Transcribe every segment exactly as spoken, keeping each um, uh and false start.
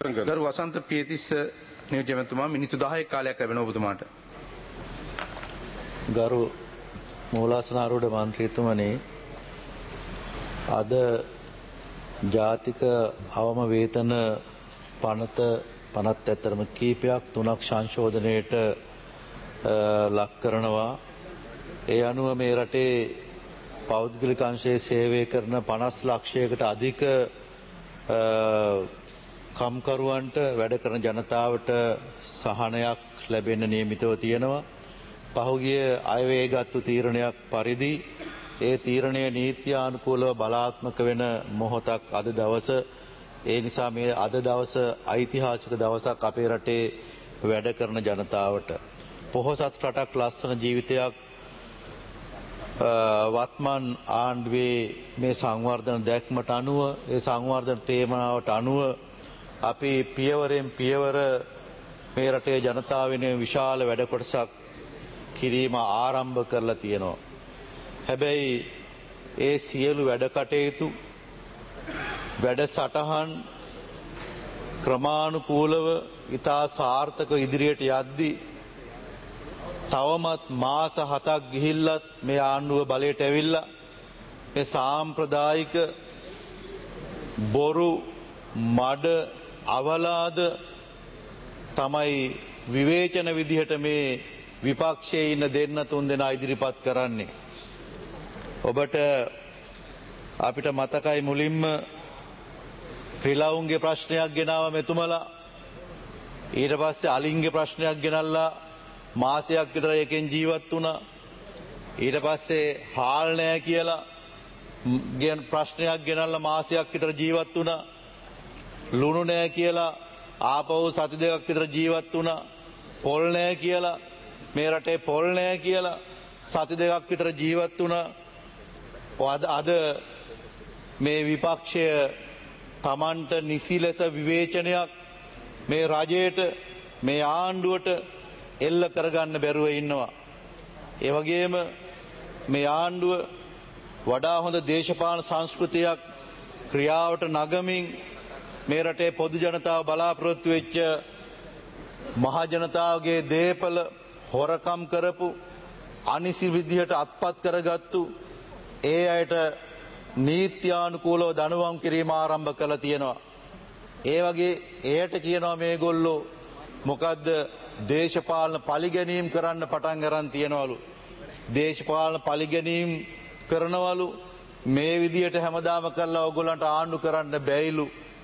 සටන් කරනවා. ගරු වසන්ත පියතිස්ස නියෝජ්‍ය මැතිතුමා මිනිත්තු දහයක කාලයක් ලැබෙනවා ඔබතුමාට. ගරු මූලාසනාරූඪ මන්ත්‍රීතුමනි, අද ජාතික අවම වේතන පනත පනත් ඇතරම කීපයක් තුනක් සංශෝධනයට ලක් කරනවා. ඒ අනුව මේ රටේ පෞද්ගලික අංශයේ සේවය කරන පනස් ලක්ෂයකට අධික කම්කරුවන්ට වැඩ කරන ජනතාවට සහනයක් ලැබෙන්න නියමිතව තියෙනවා. පහුගිය අයවැයගත්තු තීරණයක් පරිදි ඒ තීරණය නීත්‍යානුකූලව බලාත්මක වෙන මොහොතක් අද දවස. ඒ නිසා මේ අද දවස ඓතිහාසික දවසක් අපේ රටේ වැඩ කරන ජනතාවට. පොහොසත් රටක් ලස්සන ජීවිතයක් වත්මන් ආණ්ඩුවේ මේ සංවර්ධන දැක්මට අනුව, ඒ සංවර්ධන තේමාවට අනුව අපි පියවරෙන් පියවර මේ රටේ ජනතාව වෙනුවෙන් විශාල වැඩ කොටසක් කිරීම ආරම්භ කරලා තියෙනවා. හැබැයි ඒ සියලු වැඩ කටයුතු වැඩ සටහන් ක්‍රමානුකූලව ඉතා සාර්ථක ඉදිරියට යද්දී තවමත් මාස හතක් ගිහිල්ලත් මේ ආණ්ඩුව බලයට ඇවිල්ලා මේ සාම්ප්‍රදායික බොරු මඩ අවලාද තමයි විවේචන විදිහට මේ විපක්ෂයේ ඉන්න දෙන්න තුන් දෙනා ඉදිරිපත් කරන්නේ. ඔබට අපිට මතකයි මුලින්ම රිලවුන්ගේ ප්‍රශ්නයක් ගෙනාව මෙතුමලා. ඊට පස්සේ අලින්ගේ ප්‍රශ්නයක් ගෙනල්ලා මාසයක් විතර එකෙන් ජීවත් වුණා. ඊට පස්සේ හාල් නැහැ කියලා ගෙන ප්‍රශ්නයක් ගෙනල්ලා මාසයක් විතර ජීවත් වුණා. ලුණු නැහැ කියලා ආපහු සති දෙකක් විතර ජීවත් වුණා. පොල් නැහැ කියලා මේ රටේ පොල් නැහැ කියලා සති දෙකක් විතර ජීවත් වුණා. අද අද මේ විපක්ෂය තමන්ට නිසි ලෙස විවේචනයක් මේ රජයට මේ ආණ්ඩුවට එල්ල කරගන්න බැරුව ඉන්නවා. ඒ වගේම මේ ආණ්ඩුව වඩා හොඳ දේශපාලන සංස්කෘතියක් ක්‍රියාවට නගමින් මේ රටේ පොදු ජනතාව බලාපොරොත්තු වෙච්ච මහ ජනතාවගේ දේපල හොරකම් කරපු අනිසි විදිහට අත්පත් කරගත්තු ඒ අයට නීත්‍යානුකූලව දඬුවම් කිරීම ආරම්භ කළා තියෙනවා. ඒ වගේ එයට කියනවා මේගොල්ලෝ මොකද්ද දේශපාලන පරිගැනීම් කරන්න පටන් ගන්න තියනවලු. දේශපාලන පරිගැනීම් කරනවලු මේ විදියට හැමදාම කරලා ඕගොල්ලන්ට ආණ්ඩු කරන්න බැයිලු.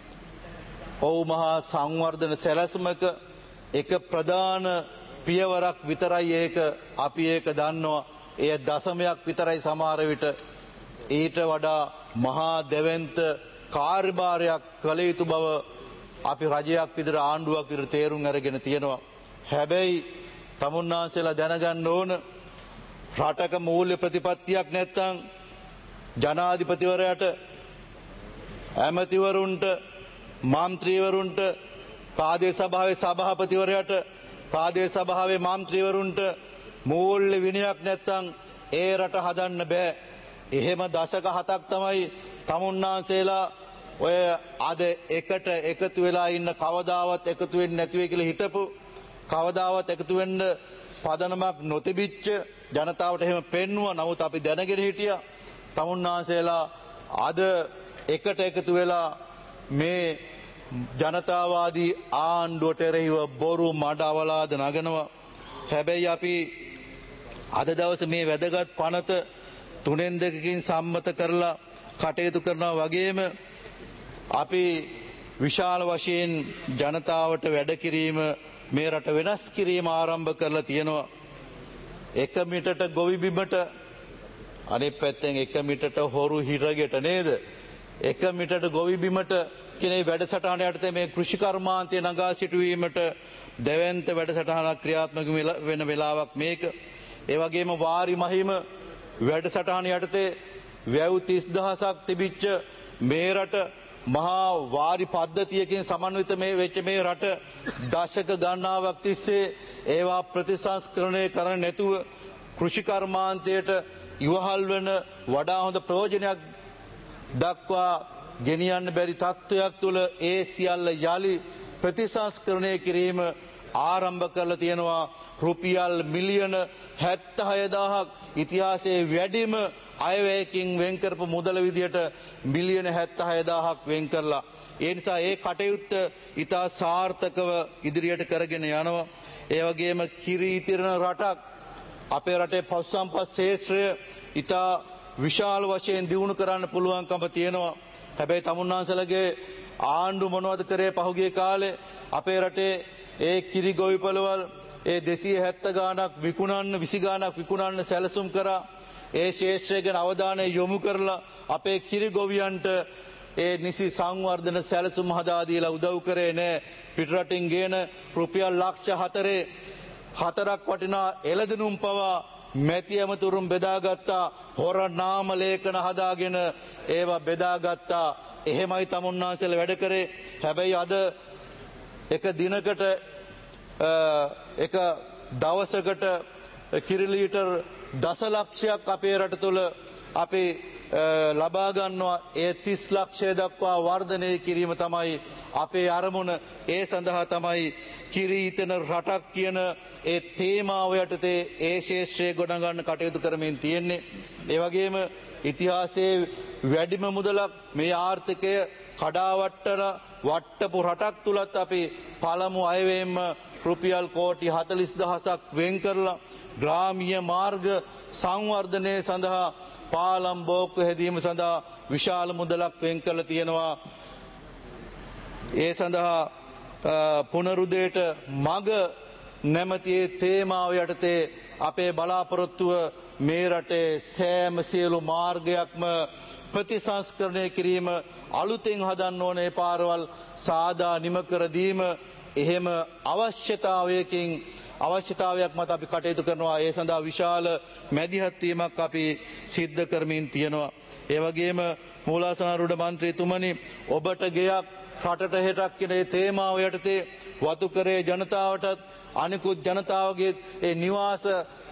ඔව් මහා සංවර්ධන සැලැස්මක එක ප්‍රධාන පියවරක් විතරයි ඒක. අපි ඒක දන්නවා. එය දශමයක් විතරයි සමහර විට. ඊට වඩා මහා දෙවන්ත කාර්යභාරයක් කළ යුතු බව අපි රජයක් විතර ආණ්ඩුවක් විතර තේරුම් අරගෙන තියෙනවා. හැබැයි තමුන්නාන්සේලා දැනගන්න ඕන රටක මූල්‍ය ප්‍රතිපත්තියක් නැත්නම් ජනාධිපතිවරයාට ඇමතිවරුන්ට මන්ත්‍රීවරුන්ට ප්‍රාදේශ සභාවේ සභාපතිවරයාට ප්‍රාදේශ සභාවේ මන්ත්‍රීවරුන්ට මූල්‍ය විනයක් නැත්නම් ඒ රට හදන්න බෑ. එහෙම දශක හතක් තමයි තමුන්නාන්සේලා ඔය අද එකට එකතු වෙලා ඉන්න කවදාවත් එකතු වෙන්නේ නැති වෙයි කියලා හිතපු කවදාවත් එකතු වෙන්න පදනමක් නොතිබිච්ච ජනතාවට එහෙම පෙන්නුවා. නමුත් අපි දැනගෙන හිටියා තමුන්නාන්සේලා අද එකට එකතු වෙලා මේ ජනතාවාදී ආණ්ඩුවට එරෙහිව බොරු මඩ අවලාද නගනවා. හැබැයි අපි අද දවසේ මේ වැදගත් පනත තුනෙන් දෙකකින් සම්මත කරලා කටයුතු කරනවා වගේම අපි විශාල වශයෙන් ජනතාවට වැඩ කිරීම මේ රට වෙනස් කිරීම ආරම්භ කරලා තියෙනවා. එක මිටට ගොවි බිමට අනිත් පැත්තෙන් එක මිටට හොරු හිරගෙට නේද? එක මිටට ගොවි බිමට කියන වැඩසටහන යටතේ මේ කෘෂි කර්මාන්තය නගා සිටුවීමට දෙවන්ත වැඩසටහනක් ක්‍රියාත්මක වෙන වෙලාවක් මේක. ඒ වගේම වාරි මහිම වැඩසටහන යටතේ වැව් තිස් දහසක් තිබිච්ච මේ රට මහා වාරි පද්ධතියකින් සමන්විත මේ වෙච්ච මේ රට දශක ගණනාවක් තිස්සේ ඒවා ප්‍රතිසංස්කරණය කරන්න නැතුව කෘෂි කර්මාන්තයට ඉවහල් වෙන වඩා හොඳ ප්‍රයෝජනයක් දක්වා ගෙනියන්න බැරි තත්ත්වයක් තුළ ඒ සියල්ල යලි ප්‍රතිසංස්කරණය කිරීම ආරම්භ කරලා තියෙනවා. රුපියල් මිලියන හැත්තෑ හදාහක් ඉතිහාසයේ වැඩිම අයවැයකින් වෙන් කරපු මුදල විදියට මිලියන හැත්තෑ හදාහක් වෙන් කරලා. ඒ නිසා ඒ කටයුත්ත ඉතා සාර්ථකව ඉදිරියට කරගෙන යනවා. ඒ වගේම කිරි ඉතිරන රටක් අපේ රටේ පශු සම්පත් ක්ෂේත්‍රය ඉතා විශාල වශයෙන් දියුණු කරන්න පුළුවන්කම තියෙනවා. හැබැයි තමුන්නාන්සලගේ ආණ්ඩු මොනවද කරේ පහුගිය කාලේ අපේ රටේ ඒ කිරි ගොවිපළවල් ඒ දෙසිය හැත්ත ගාණක් විකුණන්න විසි ගාණක් විකුණන්න සැලසුම් කරා. ඒ ශේෂ්ත්‍රය ගැන අවධානය යොමු කරලා අපේ කිරි ගොවියන්ට ඒ නිසි සංවර්ධන සැලසුම් හදා දීලා උදව් කරේ නෑ. පිටරටින් ගේන රුපියල් ලක්ෂ හතරේ හතරක් වටිනා එළදෙනුම් පවා මැති ඇමතුරුම් බෙදාගත්තා. හොර නාම ලේඛන හදාගෙන ඒවා බෙදාගත්තා. එහෙමයි තමුන්නාන්සල වැඩ කරේ. හැබැයි අද එක දිනකට එක දවසකට කිරි ලීටර් දසලක්ෂයක් අපේ රට තුළ අපි ලබා ගන්නවා. ඒ තිස් ලක්ෂය දක්වා වර්ධනය කිරීම තමයි අපේ අරමුණ. ඒ සඳහා තමයි කිරි ඉතන රටක් කියන ඒ තේමාව යටතේ ඒ ශේෂ්ත්‍රය ගොඩනගන්න කටයුතු කරමින් තියෙන්නේ. ඒ වගේම ඉතිහාසයේ වැඩිම මුදලක් මේ ආර්ථිකය කඩාවට්ටන වට්ටපු රටක් තුලත් අපි පළමු අයවැයෙන්ම රුපියල් කෝටි හතළිස් දහසක් වෙන් කරලා ග්‍රාමීය මාර්ග සංවර්ධනය සඳහා පාලම් බෝක්කු හැදීම සඳහා විශාල මුදලක් වෙන් කරලා තියෙනවා. ඒ සඳහා පුනරුදේට මග නැමැති තේමාව යටතේ අපේ බලාපොරොත්තුව මේ රටේ සෑම සියලු මාර්ගයක්ම ප්‍රතිසංස්කරණය කිරීම, අලුතෙන් හදන්න ඕනේ පාරවල් සාදා නිම කර දීම, එහෙම අවශ්‍යතාවයකින් අවශ්‍යතාවයක් මත අපි කටයුතු කරනවා. ඒ සඳහා විශාල මැදිහත් වීමක් අපි සිද්ධ කරමින් තියෙනවා. ඒ වගේම මූලාසනාරූඪ මන්ත්‍රීතුමනි, ඔබට ගෙයක් රටට හෙටක් කියන මේ තේමාව යටතේ වතුකරේ ජනතාවටත් අනිකුත් ජනතාවගේ ඒ නිවාස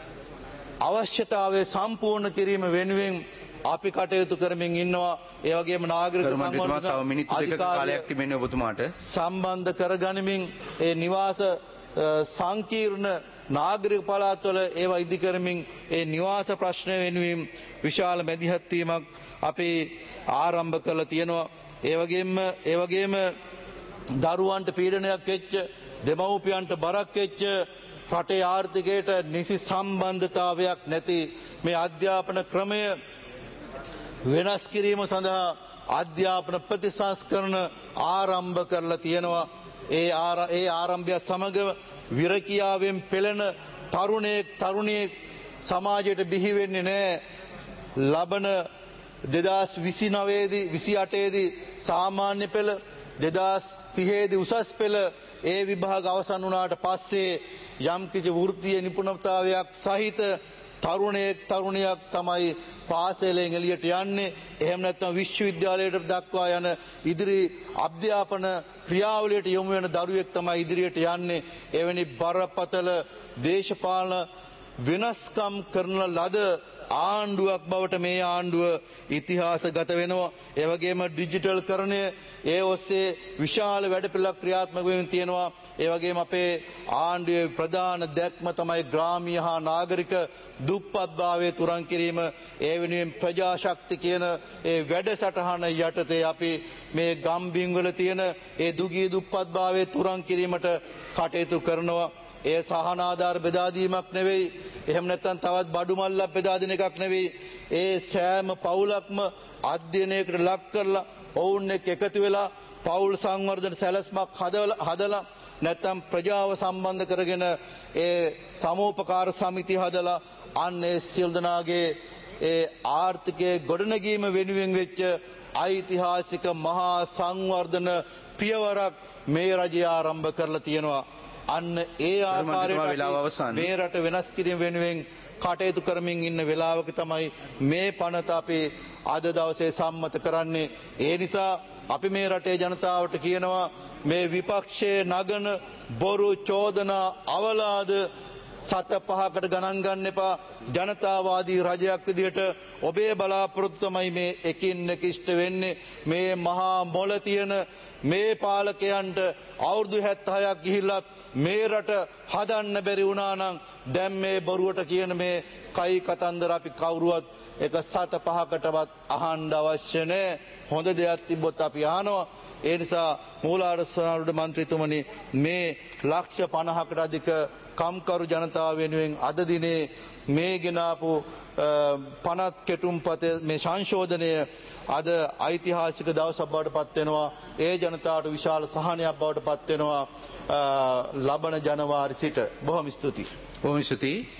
අවශ්‍යතාවය සම්පූර්ණ කිරීම වෙනුවෙන් අපි කටයුතු කරමින් ඉන්නවා. ඒ වගේම නාගරික සංවර්ධන කාලයක් තිබෙන්නේ ඔබතුමාට සම්බන්ධ කරගනිමින් ඒ නිවාස සංකීර්ණ නාගරික පළාත්වල ඒවා ඉදි කරමින් ඒ නිවාස ප්‍රශ්න වෙනුවෙන් විශාල මැදිහත් වීමක් අපි ආරම්භ කළා තියෙනවා. ඒ වගේම ඒ වගේම දරුවන්ට පීඩනයක් වෙච්ච, දෙමව්පියන්ට බරක් වෙච්ච, රටේ ආර්ථිකයට නිසි සම්බන්ධතාවයක් නැති මේ අධ්‍යාපන ක්‍රමය වෙනස් කිරීම සඳහා අධ්‍යාපන ප්‍රතිසංස්කරණ ආරම්භ කරලා තියෙනවා. ඒ ඒ ආරම්භය සමග විරකියාවෙන් පෙළෙන තරුණයෙක් තරුණියෙක් සමාජයට බිහි වෙන්නේ නැහැ. ලබන දෙදාස් විසිනවයේ දී විසි අටේ දී සාමාන්‍ය පෙළ, දෙදාස් තිහේ දී උසස් පෙළ ඒ විභාග අවසන් වුණාට පස්සේ යම්කිසි වෘත්තීය නිපුණතාවයක් සහිත තරුණයෙක් තරුණියක් තමයි පාසලෙන් එළියට යන්නේ. එහෙම නැත්නම් විශ්වවිද්‍යාලයට දක්වා යන ඉදිරි අධ්‍යාපන ක්‍රියාවලියට යොමු වෙන දරුවෙක් තමයි ඉදිරියට යන්නේ. එවැනි බරපතල දේශපාලන වෙනස්කම් කරන ලද ආණ්ඩුවක් බවට මේ ආණ්ඩුව ඉතිහාසගත වෙනවා. ඒ වගේම ඩිජිටල් කරණය ඒ ඔස්සේ විශාල වැඩපිළිවෙලක් ක්‍රියාත්මක වෙමින් තියෙනවා. ඒ වගේම අපේ ආණ්ඩුවේ ප්‍රධාන දැක්ම තමයි ග්‍රාමීය හා නාගරික දුප්පත්භාවය තුරන් කිරීම. ඒ වෙනුවෙන් ප්‍රජාශක්ති කියන ඒ වැඩසටහන යටතේ අපි මේ ගම්බිම්වල තියෙන ඒ දුගී දුප්පත්භාවය තුරන් කිරීමට කටයුතු කරනවා. ඒ සහන ආධාර බෙදා දීමක් නෙවෙයි, එහෙම නැත්නම් තවත් බඩු මල්ලක් බෙදා දෙන එකක් නෙවෙයි. ඒ සෑම පවුලක්ම අධ්‍යයනයකට ලක් කරලා ඔවුන් එක්ක එකතු වෙලා පවුල් සංවර්ධන සැලැස්මක් හදලා නැත්නම් ප්‍රජාව සම්බන්ධ කරගෙන ඒ සමෝපකාර සමිති හදලා අන්න ඒ සියලු දෙනාගේ ඒ ආර්ථිකයේ ගොඩනැගීම වෙනුවෙන් වෙච්ච ඓතිහාසික මහා සංවර්ධන පියවරක් මේ රජය ආරම්භ කරලා තියෙනවා. අන්න ඒ ආකාරයට මේ රට වෙනස් කිරීම වෙනුවෙන් කටයුතු කරමින් ඉන්න වෙලාවක තමයි මේ පනත අපි අද දවසේ සම්මත කරන්නේ. ඒ නිසා අපි මේ රටේ ජනතාවට කියනවා, මේ විපක්ෂයේ නගන බොරු චෝදනා අවලාද සත පහකට ගණන් ගන්න එපා. ජනතාවාදී රජයක් විදිහට ඔබේ බලාපොරොත්තු තමයි මේ එකින් එක ඉෂ්ට වෙන්නේ. මේ මහා මොළ තියෙන මේ පාලකයන්ට අවුරුදු හැත්තෑහක් ගිහිල්ලත් මේ රට හදන්න බැරි වුණා නම් දැන් මේ බොරුවට කියන මේ කයි කතන්දර අපි කවුරුවත් එක සත පහකටවත් අහන්න අවශ්‍ය නැහැ. හොඳ දෙයක් තිබ්බොත් අපි අහනවා. ඒ නිසා මූලාරසනාරුඩ මන්ත්‍රීතුමනි මේ ලක්ෂ පනහකට අධික කම්කරු ජනතාව වෙනුවෙන් අද දිනේ මේ ගෙනාපු පනත් කෙටුම්පත මේ සංශෝධනය අද ඓතිහාසික දවසක් බවට පත් වෙනවා. ඒ ජනතාවට විශාල සහනයක් බවට පත් වෙනවා ලබන ජනවාරි සිට. බොහොම ස්තුතියි. බොහොම ස්තුතියි.